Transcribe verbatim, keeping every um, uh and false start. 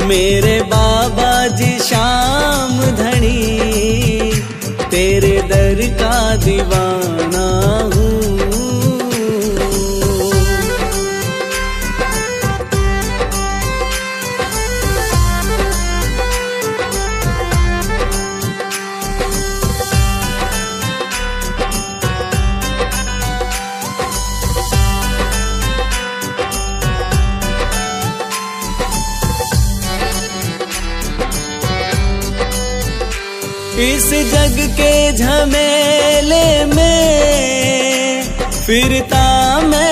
मेरे बाबा जी श्याम धनी, तेरे दर का दीवाना हूँ। इस जग के झमेले में फिरता मैं